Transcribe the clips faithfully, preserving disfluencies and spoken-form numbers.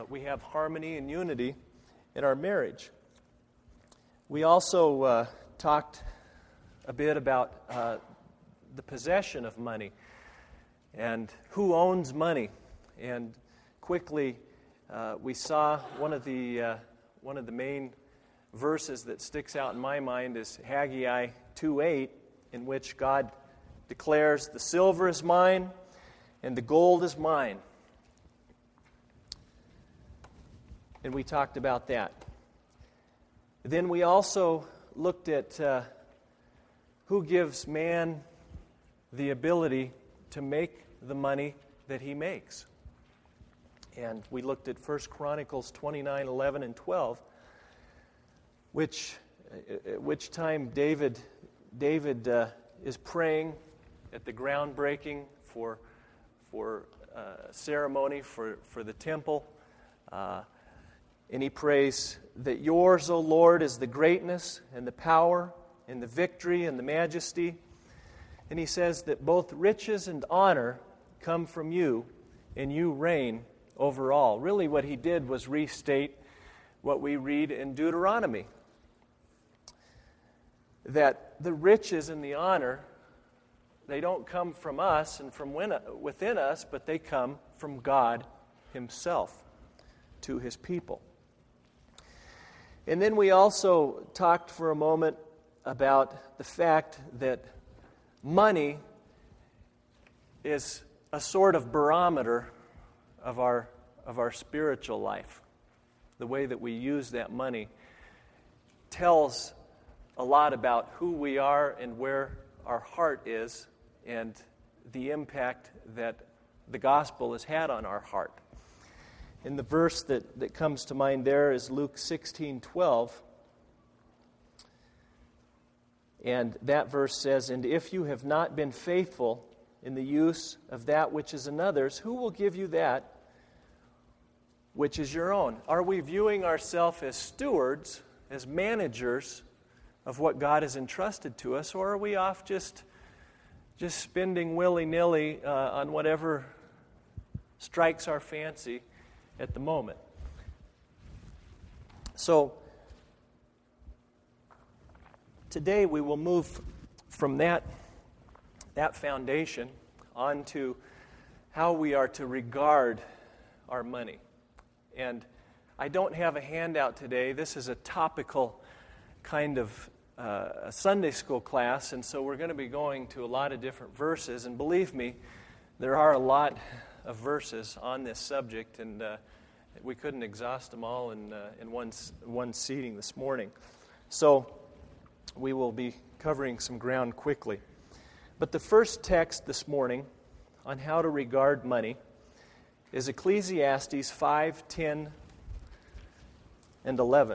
we have harmony and unity in our marriage. We also uh, talked a bit about uh, the possession of money and who owns money. And quickly, uh, we saw one of the uh, one of the main verses that sticks out in my mind is Haggai two eight, in which God declares, "The silver is mine, and the gold is mine." And we talked about that. Then we also looked at uh, who gives man the ability to make the money that he makes. And we looked at First Chronicles twenty-nine, eleven, and twelve, which at which time David David uh, is praying at the groundbreaking for for uh, ceremony for, for the temple. Uh, and he prays that yours, O Lord, is the greatness and the power and the victory and the majesty. And he says that both riches and honor come from you, and you reign over all. Really what he did was restate what we read in Deuteronomy, that the riches and the honor, they don't come from us and from within us, but they come from God himself to his people. And then we also talked for a moment about the fact that money is a sort of barometer of our of our spiritual life. The way that we use that money tells a lot about who we are and where our heart is and the impact that the gospel has had on our heart. And the verse that, that comes to mind there is Luke sixteen twelve. And that verse says, "And if you have not been faithful in the use of that which is another's, who will give you that which is your own?" Are we viewing ourselves as stewards, as managers of what God has entrusted to us, or are we off just, just spending willy-nilly uh, on whatever strikes our fancy at the moment? So, today we will move from that, that foundation on to how we are to regard our money. And I don't have a handout today. This is a topical kind of uh, a Sunday school class, and so we're going to be going to a lot of different verses. And believe me, there are a lot of verses on this subject, and uh, we couldn't exhaust them all in uh, in one one seating this morning. So we will be covering some ground quickly. But the first text this morning on how to regard money is Ecclesiastes five, ten, and eleven.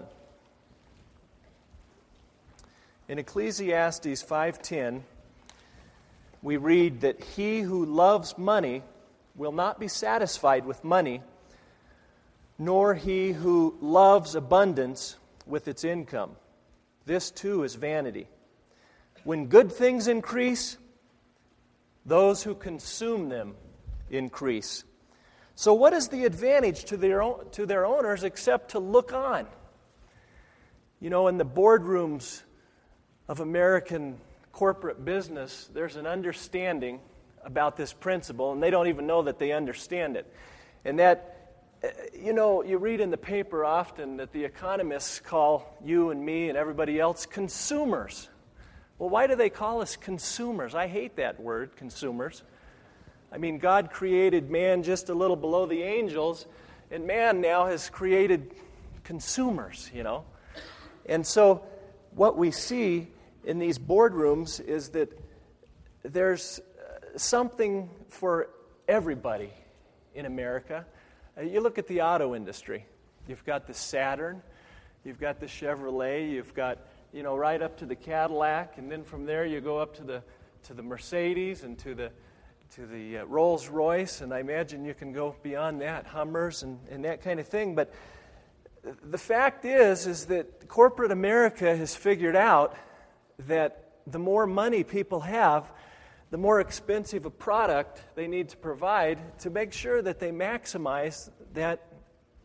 In Ecclesiastes five ten, we read that he who loves money will not be satisfied with money, nor he who loves abundance with its income. This too is vanity. When good things increase, those who consume them increase. So what is the advantage to their own, to their owners except to look on? You know, in the boardrooms of American corporate business, there's an understanding about this principle, and they don't even know that they understand it. And that, you know, you read in the paper often that the economists call you and me and everybody else consumers. Well, why do they call us consumers? I hate that word, consumers. I mean, God created man just a little below the angels, and man now has created consumers, you know. And so what we see in these boardrooms is that there's something for everybody in America. You look at the auto industry. You've got the Saturn, you've got the Chevrolet, you've got, you know, right up to the Cadillac, and then from there you go up to the to the Mercedes and to the to the uh, Rolls Royce, and I imagine you can go beyond that, Hummers and, and that kind of thing. But the fact is, is that corporate America has figured out that the more money people have, the more expensive a product they need to provide to make sure that they maximize that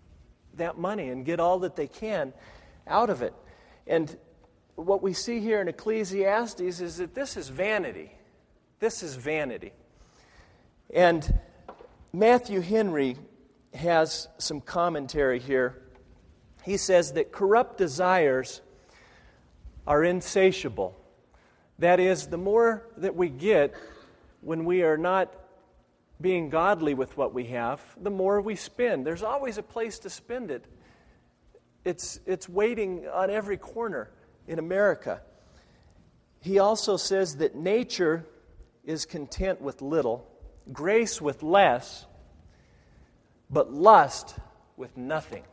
that money and get all that they can out of it. And what we see here in Ecclesiastes is that this is vanity. This is vanity. And Matthew Henry has some commentary here. He says that corrupt desires are insatiable. That is, the more that we get when we are not being godly with what we have, the more we spend. There's always a place to spend it. It's, it's waiting on every corner in America. He also says that nature is content with little, grace with less, but lust with nothing.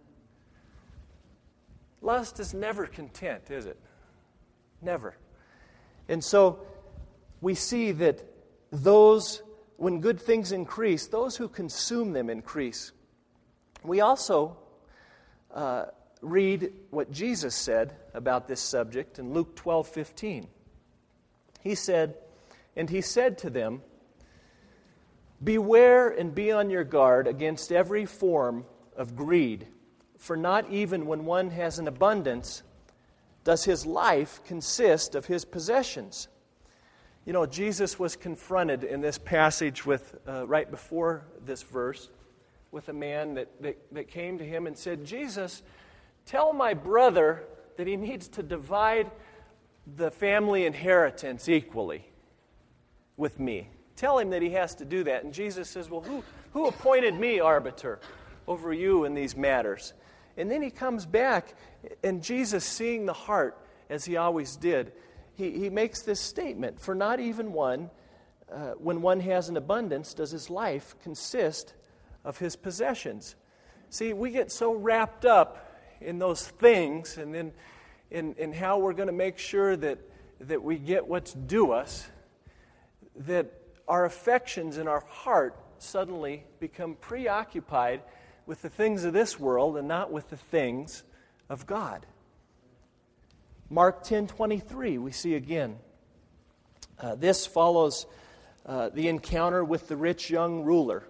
Lust is never content, is it? Never. And so we see that those, when good things increase, those who consume them increase. We also uh, read what Jesus said about this subject in Luke twelve fifteen. He said, and he said to them, "Beware and be on your guard against every form of greed, for not even when one has an abundance does his life consist of his possessions." You know, Jesus was confronted in this passage with, uh, right before this verse, with a man that, that, that came to him and said, "Jesus, tell my brother that he needs to divide the family inheritance equally with me. Tell him that he has to do that." And Jesus says, "Well, who, who appointed me arbiter over you in these matters?" And then he comes back, and Jesus, seeing the heart, as he always did, he, he makes this statement, "For not even one, uh, when one has an abundance, does his life consist of his possessions." See, we get so wrapped up in those things and in, in, in how we're going to make sure that, that we get what's due us, that our affections and our heart suddenly become preoccupied with the things of this world and not with the things of God. Mark ten twenty-three, we see again. Uh, this follows uh, the encounter with the rich young ruler.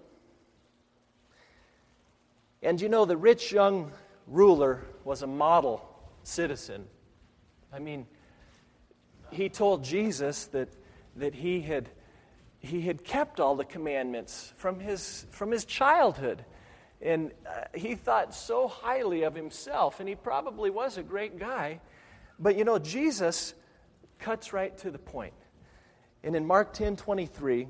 And you know, the rich young ruler was a model citizen. I mean, he told Jesus that, that he had, he had kept all the commandments from his, from his childhood. And uh, he thought so highly of himself, and he probably was a great guy. But you know, Jesus cuts right to the point. And in Mark ten twenty-three,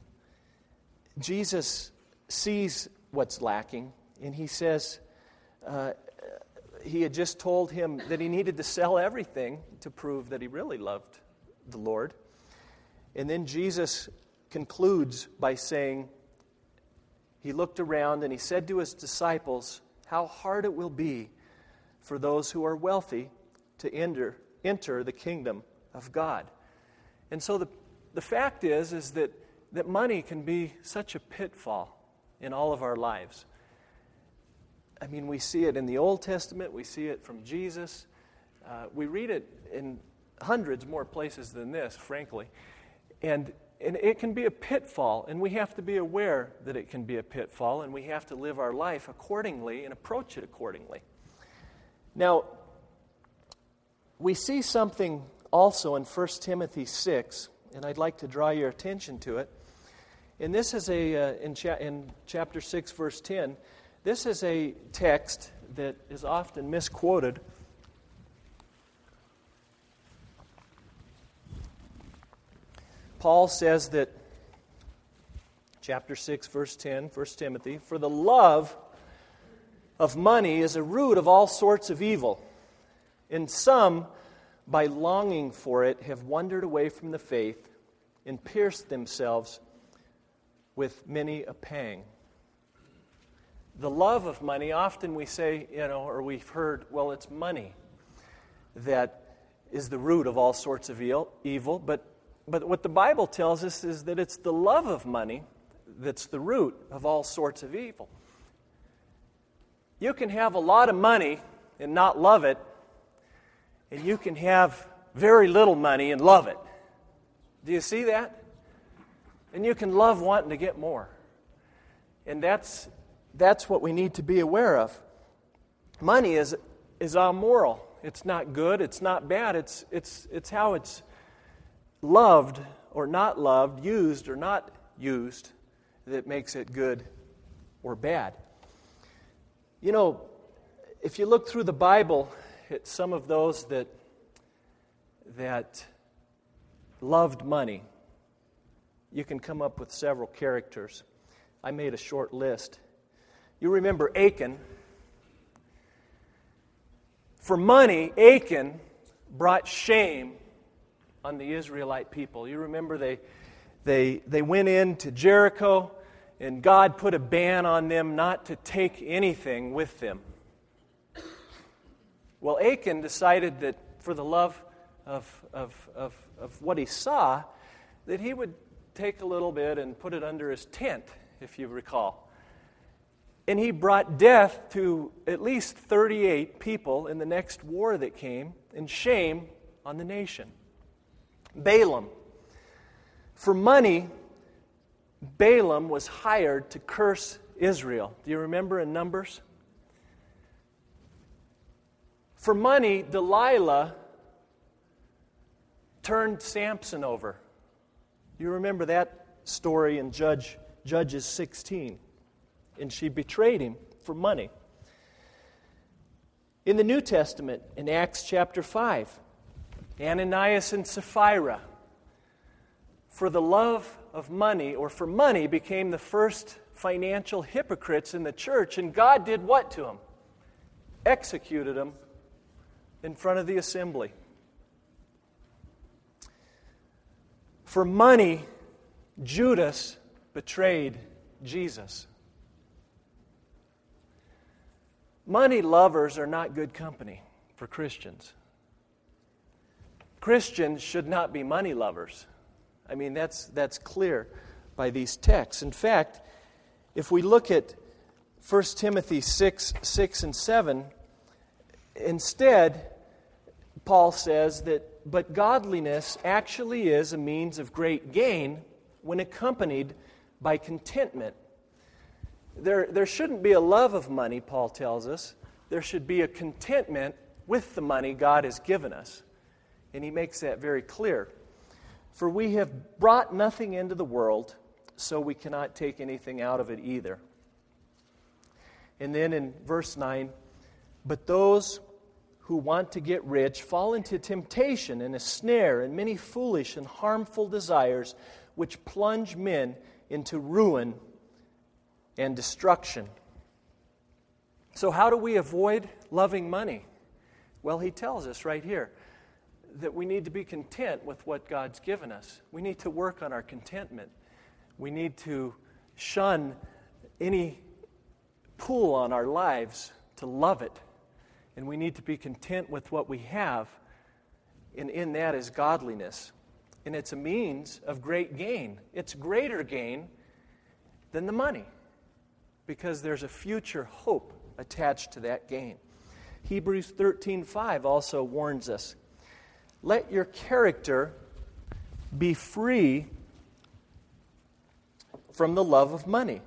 Jesus sees what's lacking, and he says, uh, he had just told him that he needed to sell everything to prove that he really loved the Lord. And then Jesus concludes by saying, he looked around and he said to his disciples, "How hard it will be for those who are wealthy to enter, enter the kingdom of God." And so the, the fact is, is that, that money can be such a pitfall in all of our lives. I mean, we see it in the Old Testament, we see it from Jesus. Uh, we read it in hundreds more places than this, frankly. And And it can be a pitfall, and we have to be aware that it can be a pitfall, and we have to live our life accordingly and approach it accordingly. Now, we see something also in First Timothy six, and I'd like to draw your attention to it. And this is a, uh, in, cha- in chapter six, verse ten, this is a text that is often misquoted. Paul says that, chapter six, verse ten, First Timothy, "For the love of money is a root of all sorts of evil, and some, by longing for it, have wandered away from the faith and pierced themselves with many a pang." The love of money, often we say, you know, or we've heard, well, it's money that is the root of all sorts of evil, but But what the Bible tells us is that it's the love of money that's the root of all sorts of evil. You can have a lot of money and not love it, and you can have very little money and love it. Do you see that? And you can love wanting to get more. And that's, that's what we need to be aware of. money is is amoral. It's not good, it's not bad, it's it's it's how it's loved or not loved, used or not used, that makes it good or bad. You know, if you look through the Bible at some of those that that loved money, you can come up with several characters. I made a short list. You remember Achan. For money, Achan brought shame on the Israelite people. You remember they they they went into Jericho, and God put a ban on them not to take anything with them. Well, Achan decided that for the love of of of, of what he saw, that he would take a little bit and put it under his tent, if you recall. And he brought death to at least thirty-eight people in the next war that came, and shame on the nation. Balaam. For money, Balaam was hired to curse Israel. Do you remember in Numbers? For money, Delilah turned Samson over. You remember that story in Judge, Judges sixteen. And she betrayed him for money. In the New Testament, in Acts chapter five, Ananias and Sapphira, for the love of money, or for money, became the first financial hypocrites in the church, and God did what to them? Executed them in front of the assembly. For money, Judas betrayed Jesus. Money lovers are not good company for Christians. Christians should not be money lovers. I mean, that's that's clear by these texts. In fact, if we look at First Timothy six, six and seven, instead, Paul says that, but godliness actually is a means of great gain when accompanied by contentment. There, there shouldn't be a love of money, Paul tells us. There should be a contentment with the money God has given us. And he makes that very clear. For we have brought nothing into the world, so we cannot take anything out of it either. And then in verse nine, but those who want to get rich fall into temptation and a snare and many foolish and harmful desires, which plunge men into ruin and destruction. So how do we avoid loving money? Well, he tells us right here that we need to be content with what God's given us. We need to work on our contentment. We need to shun any pull on our lives to love it. And we need to be content with what we have. And in that is godliness. And it's a means of great gain. It's greater gain than the money, because there's a future hope attached to that gain. Hebrews thirteen five also warns us, let your character be free from the love of money,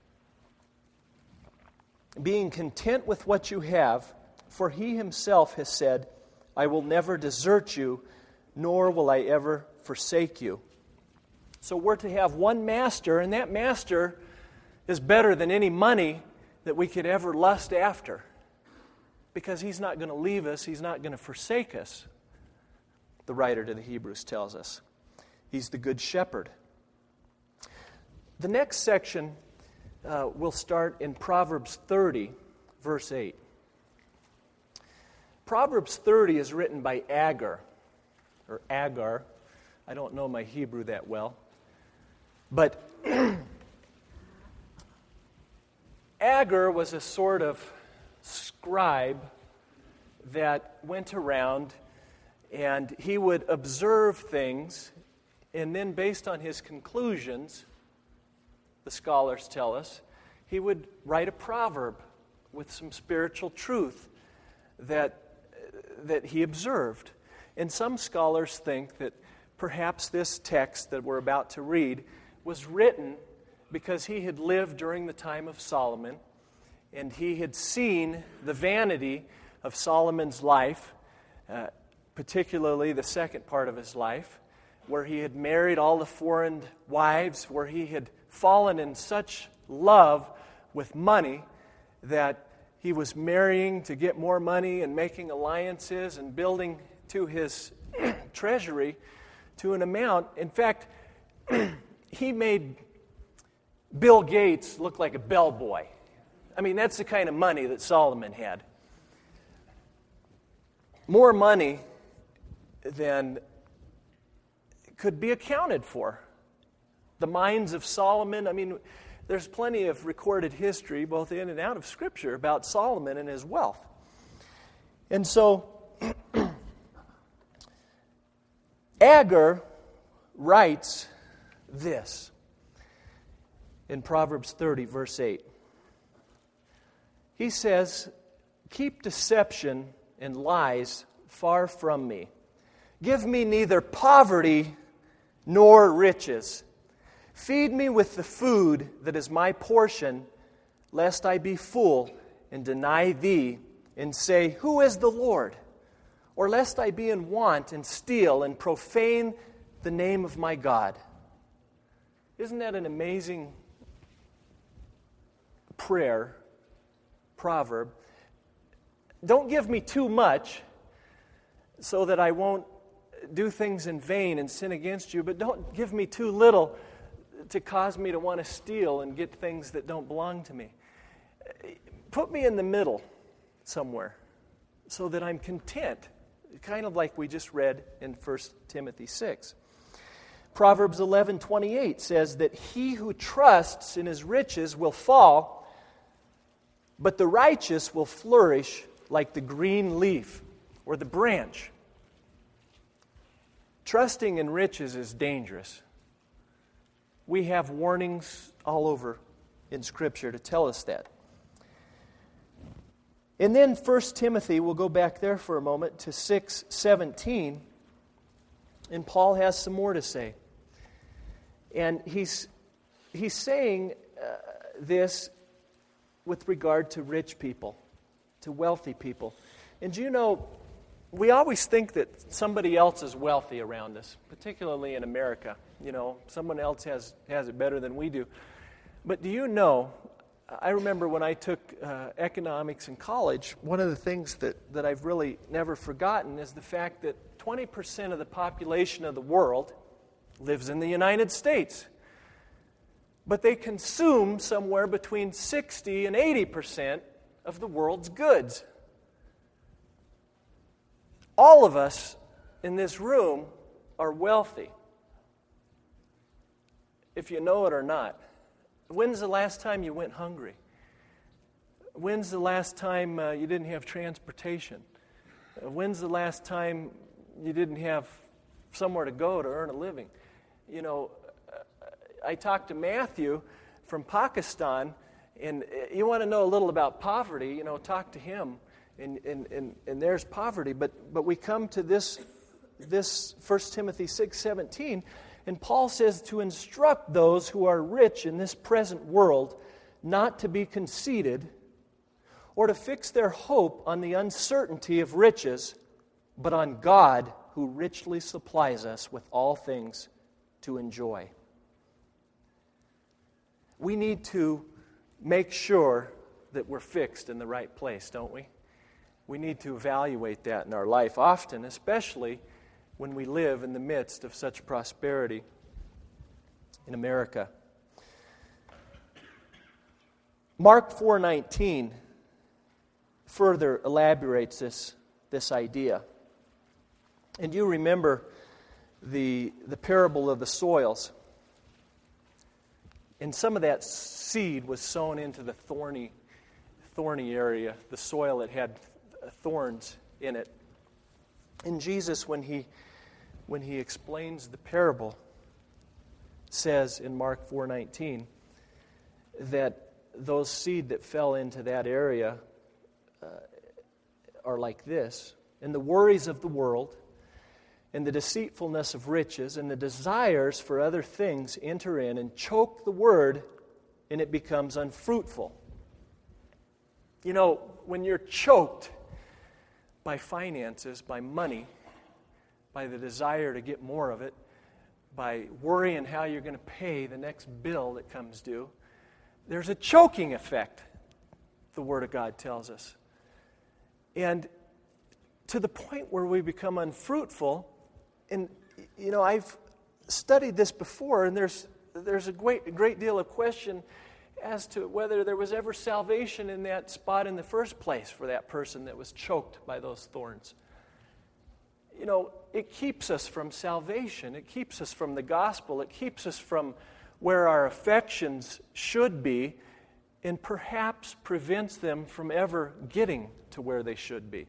being content with what you have, for he himself has said, I will never desert you, nor will I ever forsake you. So we're to have one master, and that master is better than any money that we could ever lust after, because he's not going to leave us, he's not going to forsake us. The writer to the Hebrews tells us. He's the good shepherd. The next section uh, will start in Proverbs thirty, verse eight. Proverbs thirty is written by Agur, or Agar. I don't know my Hebrew that well. But Agur was a sort of scribe that went around and he would observe things, and then based on his conclusions, the scholars tell us, he would write a proverb with some spiritual truth that, that he observed. And some scholars think that perhaps this text that we're about to read was written because he had lived during the time of Solomon, and he had seen the vanity of Solomon's life, uh, particularly the second part of his life, where he had married all the foreign wives, where he had fallen in such love with money that he was marrying to get more money and making alliances and building to his treasury to an amount. In fact, he made Bill Gates look like a bellboy. I mean, that's the kind of money that Solomon had. More money than could be accounted for. The mines of Solomon, I mean, there's plenty of recorded history, both in and out of Scripture, about Solomon and his wealth. And so, Agur writes this in Proverbs thirty, verse eight. He says, "Keep deception and lies far from me. Give me neither poverty nor riches. Feed me with the food that is my portion, lest I be full and deny thee and say, 'Who is the Lord?' Or lest I be in want and steal and profane the name of my God." Isn't that an amazing prayer, proverb? Don't give me too much so that I won't do things in vain and sin against you, but don't give me too little to cause me to want to steal and get things that don't belong to me. Put me in the middle somewhere so that I'm content, kind of like we just read in First Timothy six. Proverbs eleven twenty-eight says that he who trusts in his riches will fall, but the righteous will flourish like the green leaf or the branch. Trusting in riches is dangerous. We have warnings all over in Scripture to tell us that. And then First Timothy, we'll go back there for a moment to six seventeen, and Paul has some more to say. And he's, he's saying uh, this with regard to rich people, to wealthy people. And you know, we always think that somebody else is wealthy around us, particularly in America. You know, someone else has, has it better than we do. But do you know, I remember when I took uh, economics in college, one of the things that, that I've really never forgotten is the fact that twenty percent of the population of the world lives in the United States. But they consume somewhere between sixty and eighty percent of the world's goods. All of us in this room are wealthy, if you know it or not. When's the last time you went hungry? When's the last time uh, you didn't have transportation? Uh, when's the last time you didn't have somewhere to go to earn a living? You know, uh, I talked to Matthew from Pakistan, and you want to know a little about poverty, you know, talk to him. And, and, and, and there's poverty. But, but we come to this, this First Timothy six seventeen, and Paul says to instruct those who are rich in this present world not to be conceited or to fix their hope on the uncertainty of riches, but on God who richly supplies us with all things to enjoy. We need to make sure that we're fixed in the right place, don't we? We need to evaluate that in our life often, especially when we live in the midst of such prosperity in America. Mark four nineteen further elaborates this, this idea. And you remember the, the parable of the soils. And some of that seed was sown into the thorny, thorny area, the soil that had thorns in it. And Jesus, when he when he explains the parable, says in Mark four nineteen that those seed that fell into that area uh, are like this. And the worries of the world and the deceitfulness of riches and the desires for other things enter in and choke the word, and it becomes unfruitful. You know, when you're choked by finances, by money, by the desire to get more of it, by worrying how you're going to pay the next bill that comes due, there's a choking effect, the Word of God tells us. And to the point where we become unfruitful, and, you know, I've studied this before, and there's there's a great, a great deal of question as to whether there was ever salvation in that spot in the first place for that person that was choked by those thorns. You know, it keeps us from salvation. It keeps us from the gospel. It keeps us from where our affections should be, and perhaps prevents them from ever getting to where they should be.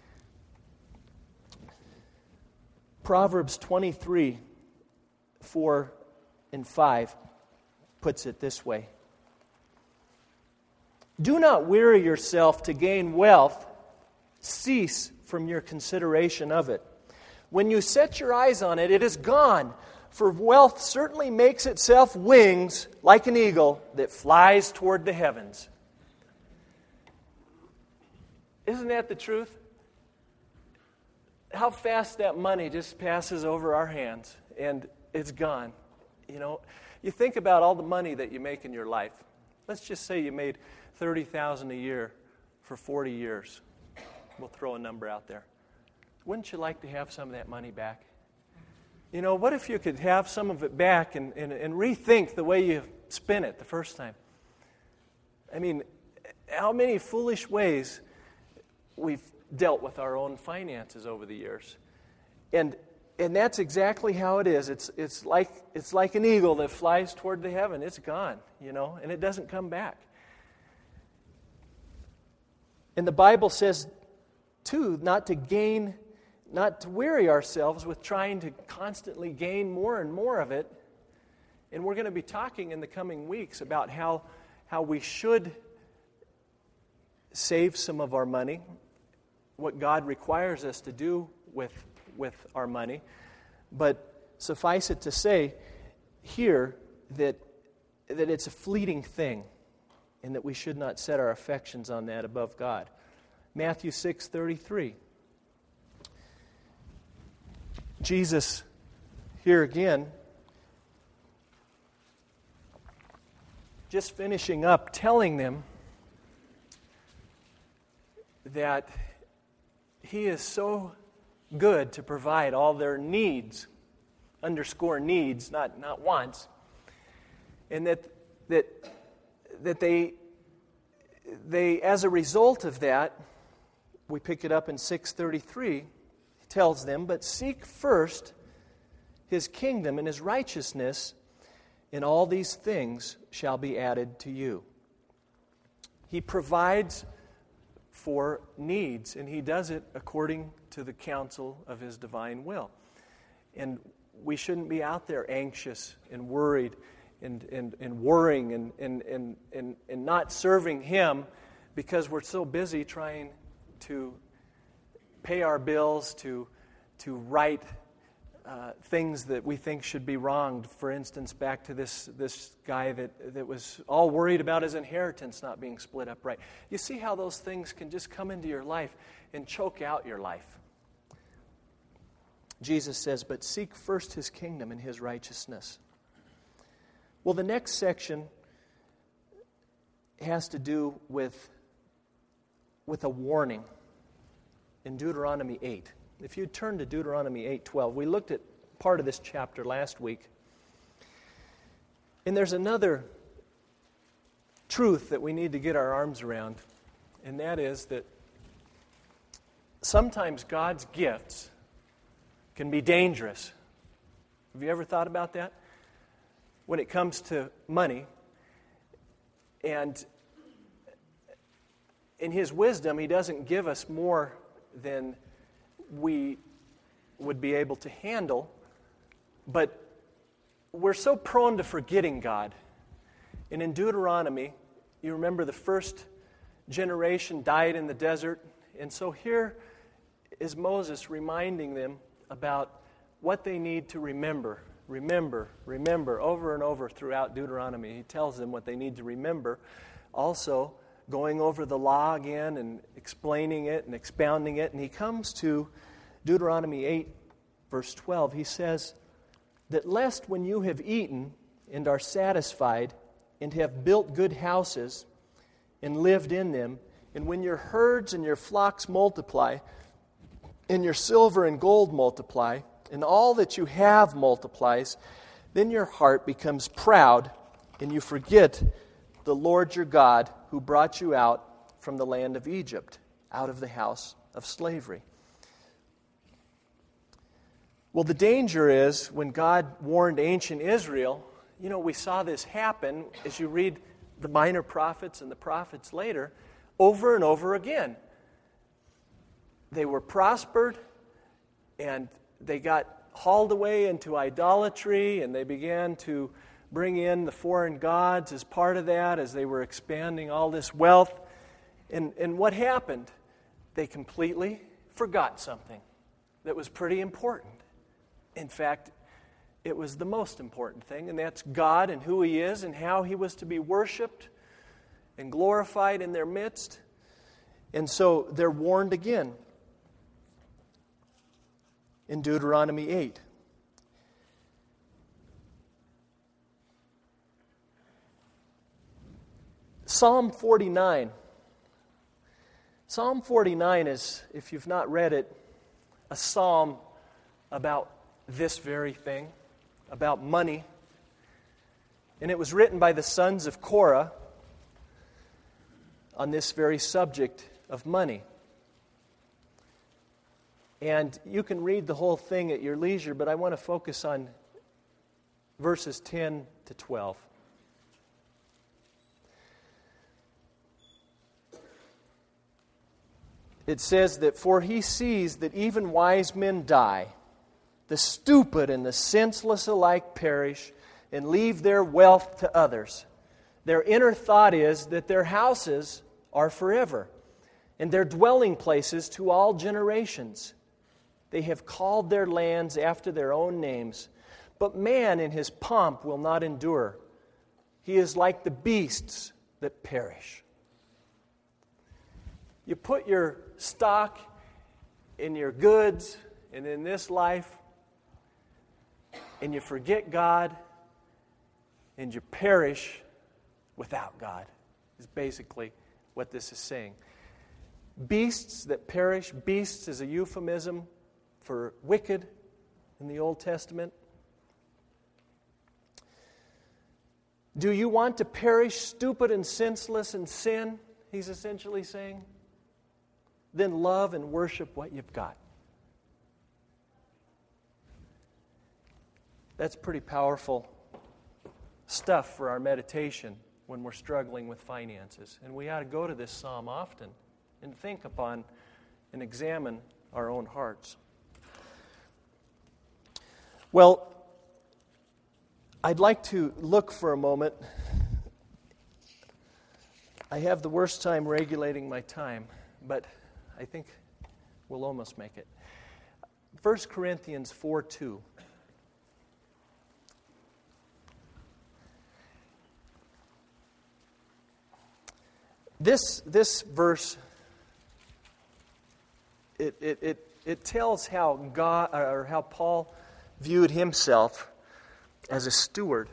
Proverbs twenty-three, four and five puts it this way. Do not weary yourself to gain wealth. Cease from your consideration of it. When you set your eyes on it, it is gone. For wealth certainly makes itself wings like an eagle that flies toward the heavens. Isn't that the truth? How fast that money just passes over our hands and it's gone. You know, you think about all the money that you make in your life. Let's just say you made thirty thousand dollars a year for forty years. We'll throw a number out there. Wouldn't you like to have some of that money back? You know, what if you could have some of it back and, and, and rethink the way you spent it the first time? I mean, how many foolish ways we've dealt with our own finances over the years. And and that's exactly how it is. It's it's like it's like an eagle that flies toward the heaven. It's gone, you know, and it doesn't come back. And the Bible says, too, not to gain, not to weary ourselves with trying to constantly gain more and more of it. And we're going to be talking in the coming weeks about how how we should save some of our money, what God requires us to do with, with our money. But suffice it to say here that, that it's a fleeting thing and that we should not set our affections on that above God. Matthew six thirty-three. Jesus, here again, just finishing up, telling them that He is so good to provide all their needs, underscore needs, not, not wants, and that that that they they as a result of that, we pick it up in six thirty-three, He tells them, but seek first His kingdom and His righteousness, and all these things shall be added to you. He provides for needs, and He does it according to the counsel of His divine will. And we shouldn't be out there anxious and worried and, and, and worrying and, and, and, and, and not serving Him because we're so busy trying to pay our bills, to, to right uh, things that we think should be wronged. For instance, back to this, this guy that, that was all worried about his inheritance not being split up right. You see how those things can just come into your life and choke out your life. Jesus says, but seek first His kingdom and His righteousness. Well, the next section has to do with, with a warning in Deuteronomy eight. If you turn to Deuteronomy eight twelve, we looked at part of this chapter last week. And there's another truth that we need to get our arms around, and that is that sometimes God's gifts can be dangerous. Have you ever thought about that? When it comes to money, and in His wisdom, He doesn't give us more than we would be able to handle, but we're so prone to forgetting God. And in Deuteronomy, you remember the first generation died in the desert, and so here is Moses reminding them about what they need to remember. Remember, remember, over and over throughout Deuteronomy. He tells them what they need to remember. Also, going over the law again and explaining it and expounding it. And he comes to Deuteronomy eight, verse twelve. He says that lest when you have eaten and are satisfied and have built good houses and lived in them, and when your herds and your flocks multiply, and your silver and gold multiply, and all that you have multiplies, then your heart becomes proud, and you forget the Lord your God, who brought you out from the land of Egypt, out of the house of slavery. Well, the danger is when God warned ancient Israel, you know, we saw this happen as you read the minor prophets and the prophets later, over and over again. They were prospered, and they got hauled away into idolatry, and they began to bring in the foreign gods as part of that, as they were expanding all this wealth. And, and what happened? They completely forgot something that was pretty important. In fact, it was the most important thing, and that's God and who He is and how He was to be worshiped and glorified in their midst. And so they're warned again in Deuteronomy eight. Psalm forty-nine. Psalm forty-nine is, if you've not read it, a psalm about this very thing, about money. And it was written by the sons of Korah on this very subject of money. And you can read the whole thing at your leisure, but I want to focus on verses ten to twelve. It says that, for he sees that even wise men die, the stupid and the senseless alike perish and leave their wealth to others. Their inner thought is that their houses are forever, and their dwelling places to all generations. They have called their lands after their own names. But man in his pomp will not endure. He is like the beasts that perish. You put your stock in your goods and in this life, and you forget God, and you perish without God, is basically what this is saying. Beasts that perish. Beasts is a euphemism for wicked in the Old Testament. Do you want to perish stupid and senseless in sin? He's essentially saying. Then love and worship what you've got. That's pretty powerful stuff for our meditation when we're struggling with finances. And we ought to go to this psalm often and think upon and examine our own hearts. Well, I'd like to look for a moment. I have the worst time regulating my time, but I think we'll almost make it. First Corinthians four two. This, this verse, it, it, it, it tells how God, or how Paul viewed himself as a steward.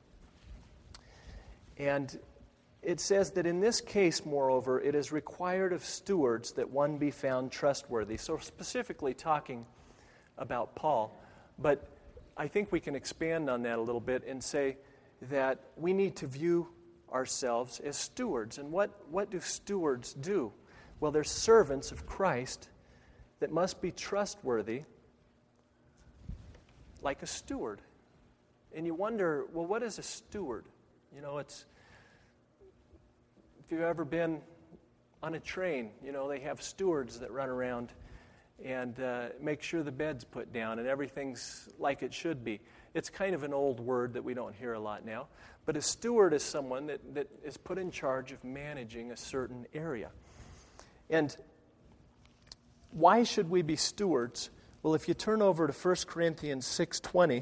And it says that in this case, moreover, it is required of stewards that one be found trustworthy. So specifically talking about Paul. But I think we can expand on that a little bit and say that we need to view ourselves as stewards. And what, what do stewards do? Well, they're servants of Christ that must be trustworthy like a steward. And you wonder, well, what is a steward? You know, it's, if you've ever been on a train, you know, they have stewards that run around and uh, make sure the bed's put down and everything's like it should be. It's kind of an old word that we don't hear a lot now. But a steward is someone that, that is put in charge of managing a certain area. And why should we be stewards? Well, if you turn over to First Corinthians six twenty,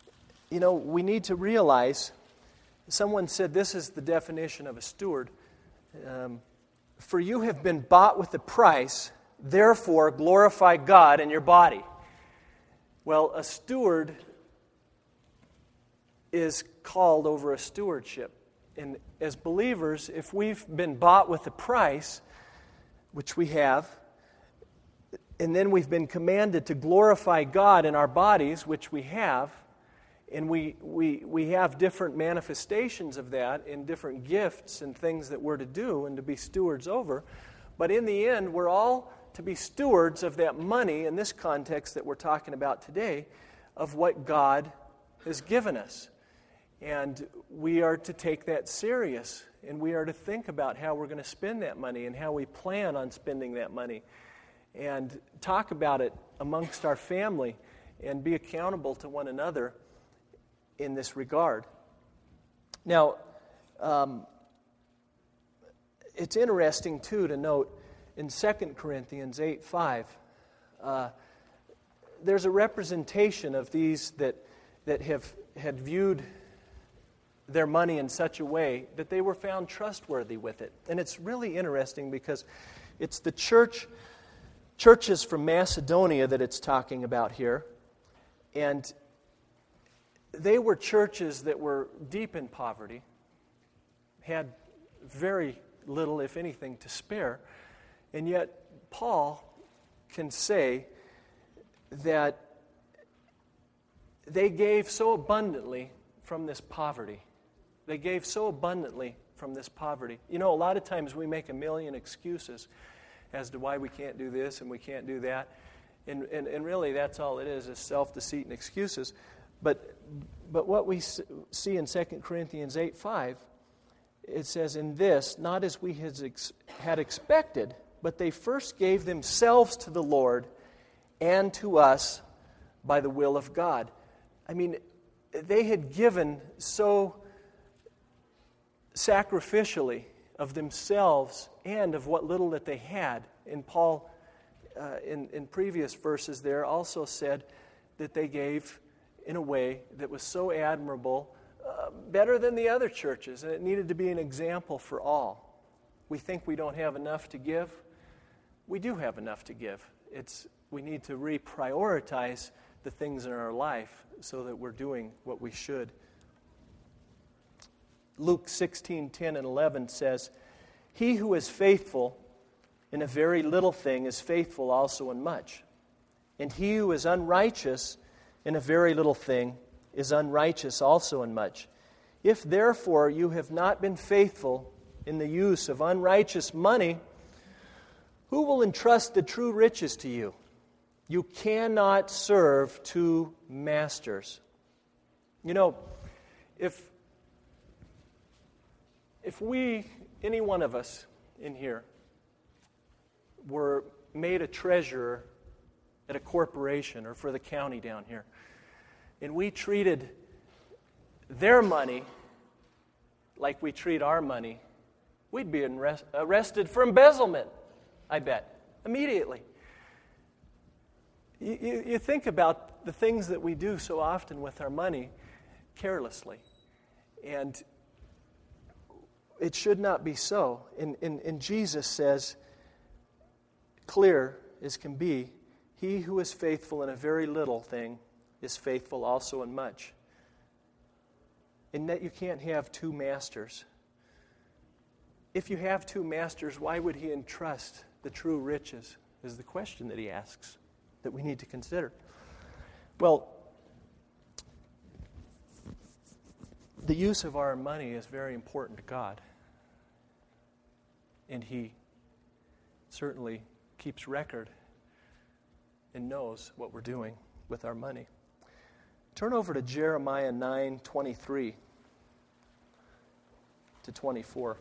you know, we need to realize, someone said this is the definition of a steward. Um, For you have been bought with a price, therefore glorify God in your body. Well, a steward is called over a stewardship. And as believers, if we've been bought with a price, which we have, and then we've been commanded to glorify God in our bodies, which we have, and we, we, we have different manifestations of that in different gifts and things that we're to do and to be stewards over. But in the end, we're all to be stewards of that money in this context that we're talking about today, of what God has given us. And we are to take that serious, and we are to think about how we're going to spend that money and how we plan on spending that money, and talk about it amongst our family and be accountable to one another in this regard. Now, um, it's interesting, too, to note in Second Corinthians eight five, uh, there's a representation of these that, that have had viewed their money in such a way that they were found trustworthy with it. And it's really interesting because it's the church, churches from Macedonia that it's talking about here. And they were churches that were deep in poverty, had very little, if anything, to spare. And yet, Paul can say that they gave so abundantly from this poverty. They gave so abundantly from this poverty. You know, a lot of times we make a million excuses as to why we can't do this and we can't do that. And, and, and really, that's all it is, is self-deceit and excuses. But but what we see in Second Corinthians eight five, it says, in this, not as we had expected, but they first gave themselves to the Lord and to us by the will of God. I mean, they had given so sacrificially of themselves and of what little that they had. And Paul, uh, in, in previous verses there, also said that they gave in a way that was so admirable, uh, better than the other churches, and it needed to be an example for all. We think we don't have enough to give. We do have enough to give. It's we need to reprioritize the things in our life so that we're doing what we should. Luke sixteen ten and eleven says, "He who is faithful in a very little thing is faithful also in much. And he who is unrighteous in a very little thing is unrighteous also in much. If therefore you have not been faithful in the use of unrighteous money, who will entrust the true riches to you? You cannot serve two masters." You know, if if we, any one of us in here, were made a treasurer at a corporation or for the county down here, and we treated their money like we treat our money, we'd be arrest, arrested for embezzlement, I bet, immediately. You, you, you think about the things that we do so often with our money carelessly, and it should not be so. And, and, and Jesus says, clear as can be, he who is faithful in a very little thing is faithful also in much. And that you can't have two masters. If you have two masters, why would he entrust the true riches? Is the question that he asks that we need to consider. Well, the use of our money is very important to God. And he certainly keeps record and knows what we're doing with our money. Turn over to Jeremiah nine twenty-three to twenty-four.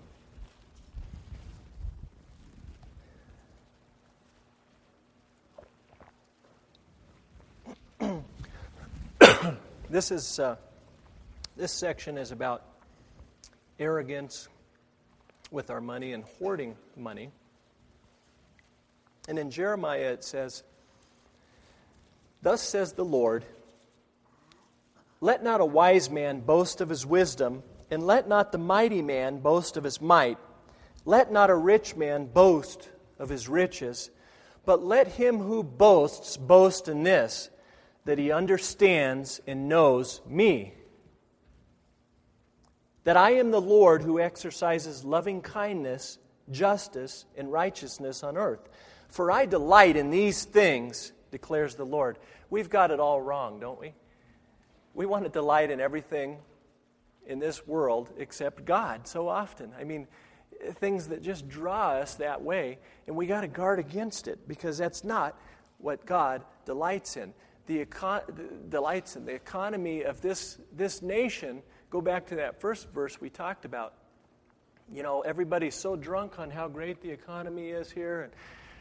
This is uh, this section is about arrogance with our money and hoarding money. And in Jeremiah it says, "Thus says the Lord, let not a wise man boast of his wisdom, and let not the mighty man boast of his might. Let not a rich man boast of his riches, but let him who boasts boast in this, that he understands and knows me, that I am the Lord who exercises loving kindness, justice, and righteousness on earth. For I delight in these things, declares the Lord. We've got it all wrong, don't we? We want to delight in everything in this world except God so often. I mean, things that just draw us that way, and we got to guard against it because that's not what God delights in. The econ- delights in the economy of this this nation. Go back to that first verse we talked about. You know, everybody's so drunk on how great the economy is here, and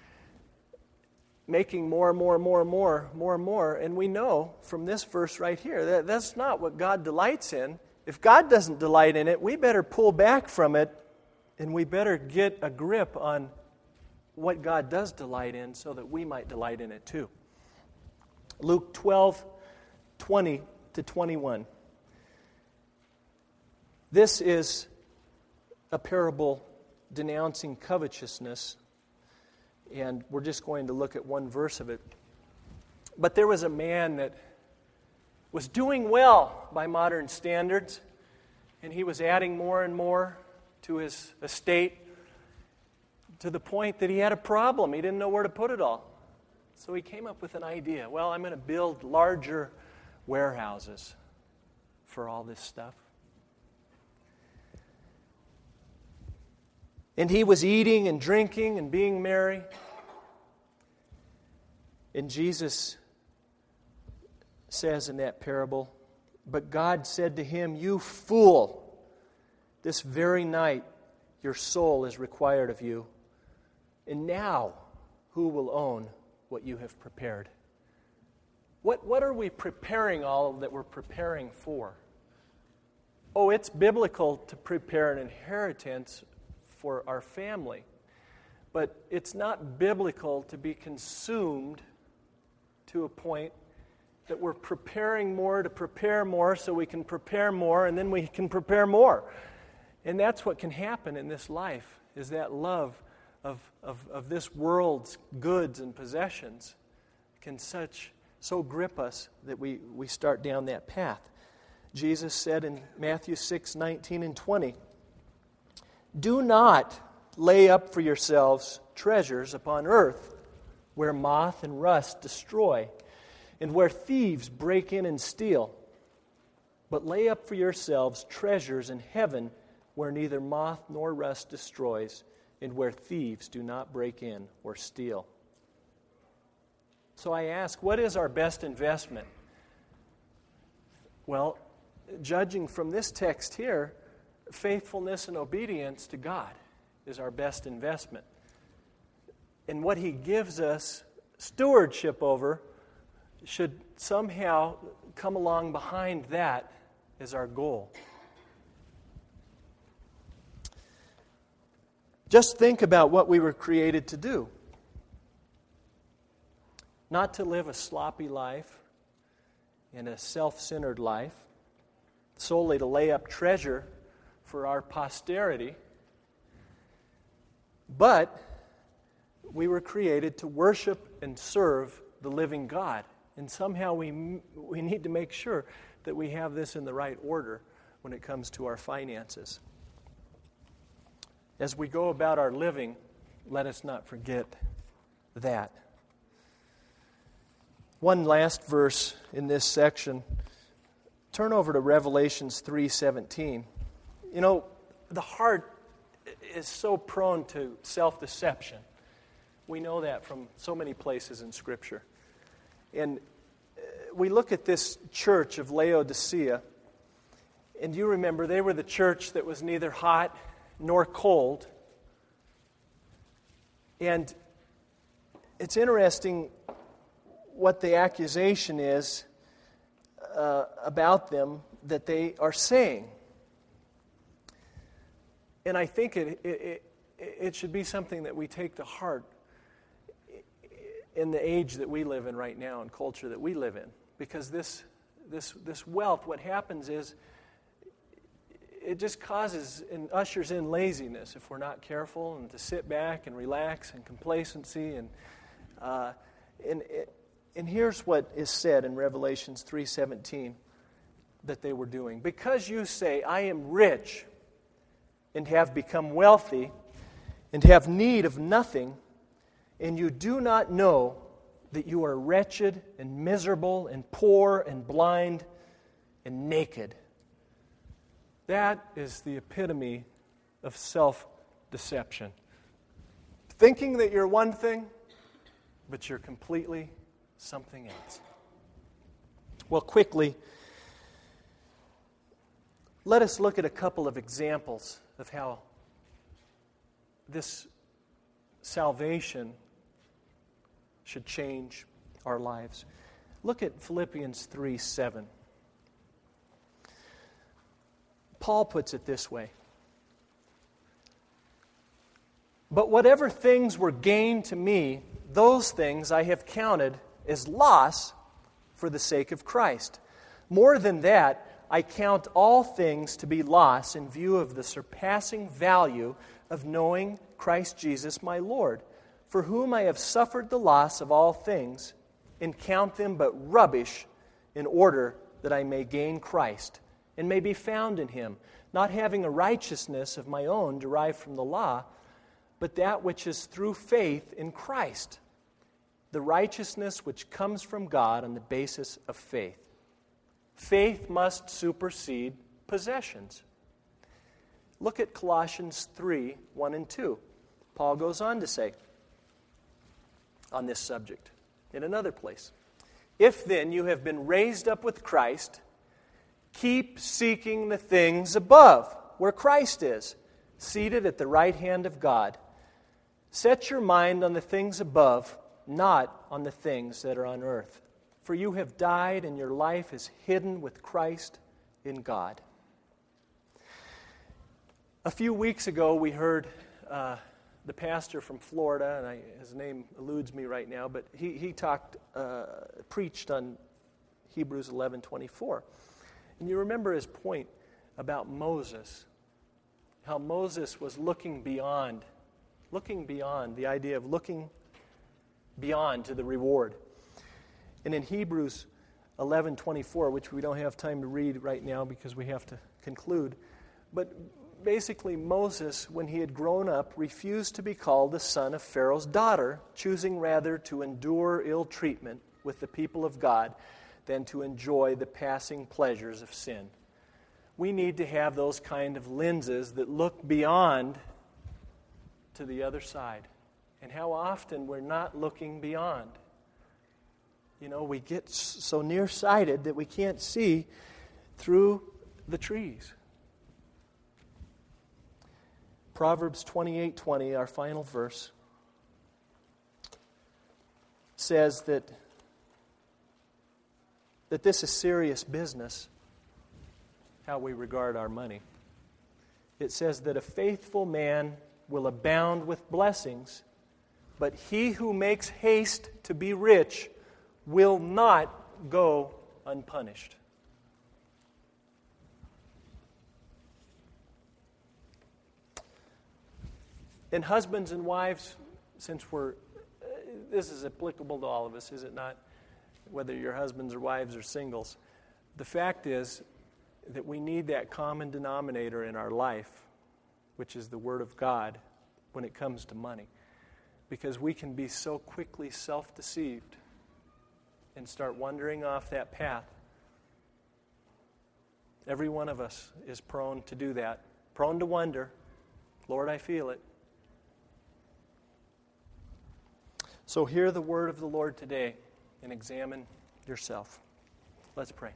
making more and more and more and more, more and more. And we know from this verse right here that that's not what God delights in. If God doesn't delight in it, we better pull back from it, and we better get a grip on what God does delight in so that we might delight in it too. Luke twelve, twenty to twenty-one. This is a parable denouncing covetousness, and we're just going to look at one verse of it. But there was a man that was doing well by modern standards, and he was adding more and more to his estate to the point that he had a problem. He didn't know where to put it all. So he came up with an idea. Well, I'm going to build larger warehouses for all this stuff. And he was eating and drinking and being merry. And Jesus says in that parable, but God said to him, you fool, this very night your soul is required of you. And now who will own what you have prepared? What, what are we preparing all that we're preparing for? Oh, it's biblical to prepare an inheritance for our family. But it's not biblical to be consumed to a point that we're preparing more to prepare more so we can prepare more and then we can prepare more. And that's what can happen in this life, is that love of, of, of this world's goods and possessions can such so grip us that we, we start down that path. Jesus said in Matthew six, nineteen and twenty, do not lay up for yourselves treasures upon earth, where moth and rust destroy, and where thieves break in and steal. But lay up for yourselves treasures in heaven, where neither moth nor rust destroys, and where thieves do not break in or steal. So I ask, what is our best investment? Well, judging from this text here, faithfulness and obedience to God is our best investment. And what He gives us stewardship over should somehow come along behind that as our goal. Just think about what we were created to do. Not to live a sloppy life and a self-centered life, solely to lay up treasure for our posterity, but we were created to worship and serve the living God. And somehow we we need to make sure that we have this in the right order when it comes to our finances. As we go about our living, let us not forget that. One last verse in this section. Turn over to Revelations three seventeen. You know, the heart is so prone to self-deception. We know that from so many places in Scripture. And we look at this church of Laodicea, and you remember they were the church that was neither hot nor cold. And it's interesting what the accusation is uh, about them that they are saying. And I think it, it, it, it should be something that we take to heart in the age that we live in right now and culture that we live in. Because this, this, this wealth, what happens is it just causes and ushers in laziness if we're not careful, and to sit back and relax and complacency. And uh, and and here's what is said in Revelations three seventeen that they were doing. Because you say, I am rich and have become wealthy and have need of nothing, and you do not know that you are wretched and miserable and poor and blind and naked. That is the epitome of self-deception. Thinking that you're one thing, but you're completely something else. Well, quickly, let us look at a couple of examples of how this salvation should change our lives. Look at Philippians three seven. Paul puts it this way. But whatever things were gained to me, those things I have counted as loss for the sake of Christ. More than that, I count all things to be loss in view of the surpassing value of knowing Christ Jesus my Lord, for whom I have suffered the loss of all things, and count them but rubbish, in order that I may gain Christ, and may be found in Him, not having a righteousness of my own derived from the law, but that which is through faith in Christ, the righteousness which comes from God on the basis of faith. Faith must supersede possessions. Look at Colossians three, one and two. Paul goes on to say on this subject in another place, if then you have been raised up with Christ, keep seeking the things above, where Christ is, seated at the right hand of God. Set your mind on the things above, not on the things that are on earth. For you have died, and your life is hidden with Christ in God. A few weeks ago, we heard uh, the pastor from Florida, and I, his name eludes me right now, but he, he talked, uh, preached on Hebrews eleven twenty-four. And you remember his point about Moses, how Moses was looking beyond, looking beyond, the idea of looking beyond to the reward. And in Hebrews eleven twenty-four, which we don't have time to read right now because we have to conclude, but basically Moses, when he had grown up, refused to be called the son of Pharaoh's daughter, choosing rather to endure ill treatment with the people of God than to enjoy the passing pleasures of sin. We need to have those kind of lenses that look beyond to the other side. And how often we're not looking beyond. You know, we get so nearsighted that we can't see through the trees. Proverbs twenty-eight twenty, our final verse, says that, that this is serious business, how we regard our money. It says that a faithful man will abound with blessings, but he who makes haste to be rich will not go unpunished. And husbands and wives, since we're, uh, this is applicable to all of us, is it not? Whether you're husbands or wives or singles. The fact is that we need that common denominator in our life, which is the Word of God, when it comes to money. Because we can be so quickly self-deceived and start wandering off that path. Every one of us is prone to do that. Prone to wonder, Lord, I feel it. So hear the word of the Lord today and examine yourself. Let's pray.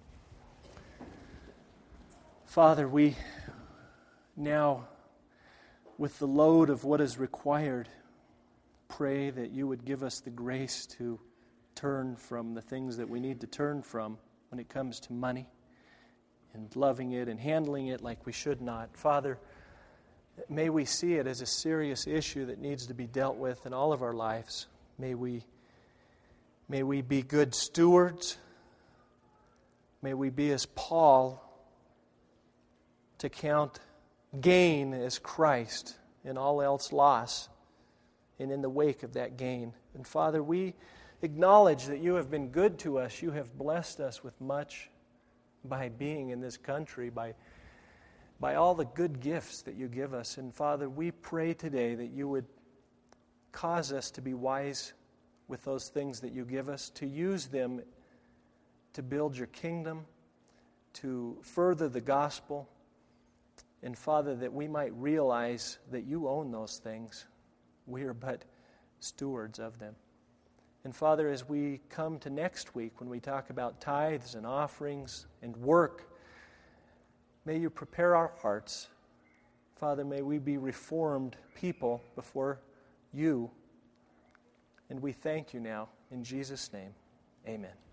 Father, we now, with the load of what is required, pray that you would give us the grace to turn from the things that we need to turn from when it comes to money and loving it and handling it like we should not. Father, may we see it as a serious issue that needs to be dealt with in all of our lives. May we, may we be good stewards. May we be as Paul, to count gain as Christ and all else loss, and in the wake of that gain. And Father, we acknowledge that you have been good to us. You have blessed us with much by being in this country, by, by all the good gifts that you give us. And Father, we pray today that you would cause us to be wise with those things that you give us, to use them to build your kingdom, to further the gospel. And Father, that we might realize that you own those things. We are but stewards of them. And Father, as we come to next week when we talk about tithes and offerings and work, may you prepare our hearts. Father, may we be reformed people before you. And we thank you now. In Jesus' name, amen.